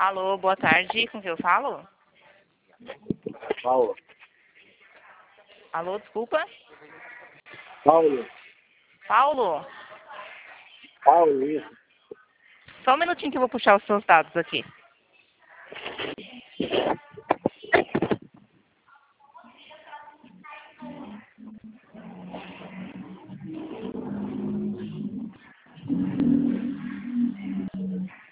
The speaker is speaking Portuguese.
Alô, boa tarde. Com quem eu falo? Paulo. Alô, desculpa. Paulo. Paulo, Paulo, isso. só um minutinho que eu vou puxar os seus dados aqui.